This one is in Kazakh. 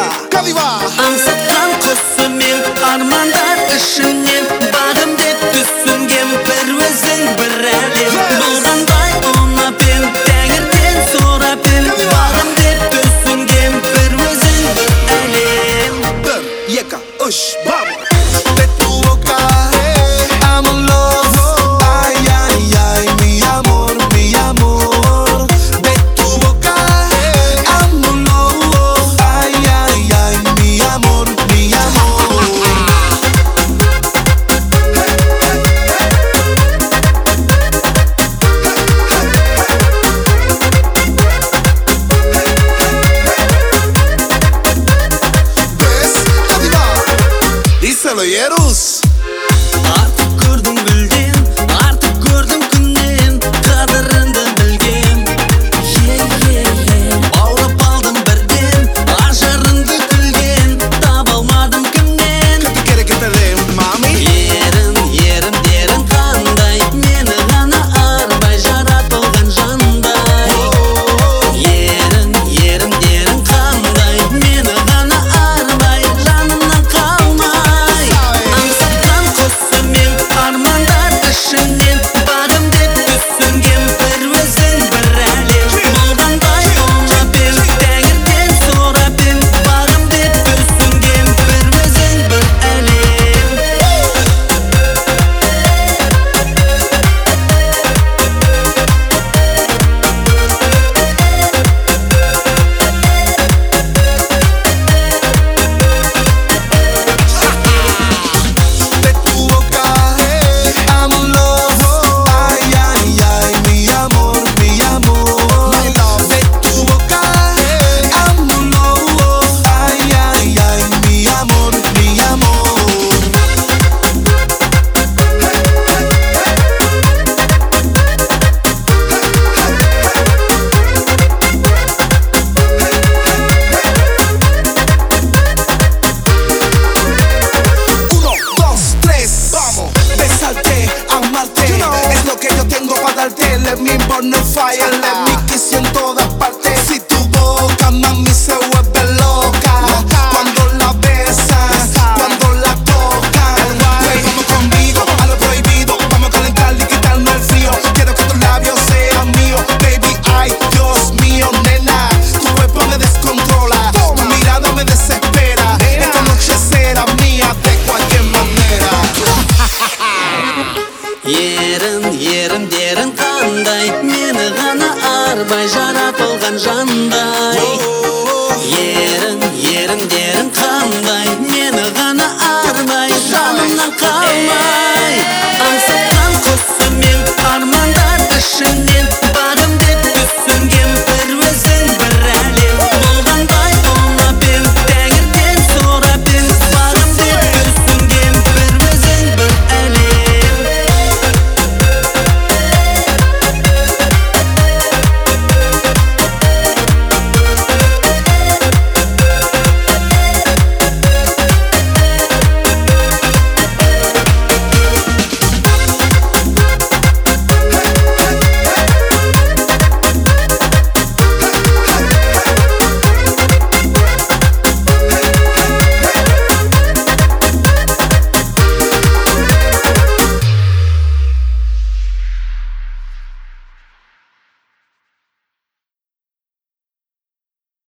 Kadiba Аңсатқан құсымен армандар ішінен бағым деп түсінген бір өзің бір әлем болғандай ұнап ем тәңірден сұрап ем бағым деп түсінген бір өзің бір әлем Bir, yeka, ush, vamos De tu boca amo loco Ay, ay, ay, mi amor De tu boca amo loco Ay, ay, ay, mi amor ¿Ves? Kadiba Díselo, Yerus Артық көрдім гүлден артық көрдім күннен қадіріңді білгем баурап алдым бірден ажарыңды күлген таба алмадым кімнен ¿Qué quieres que te den, mami? еріндерің қандай мені ғана арбай жаратылған жандай еріндерің қандай мені ғана арбай жанымнан қалмай аңсатқан құсымен армандар ішінен бағым деп түсінген бір өзің бір әлем болғандай ұнап ем тәңірден сұрап ем бағым деп түсінген бір өзің бір әлем De tu boca amo loco Ay, ay, ay, mi amor De tu boca amo loco Ay, ay, ay, mi amor Uno, dos, tres, vamos Besarte, amarte Es lo que yo tengo para darte Let me burn the fire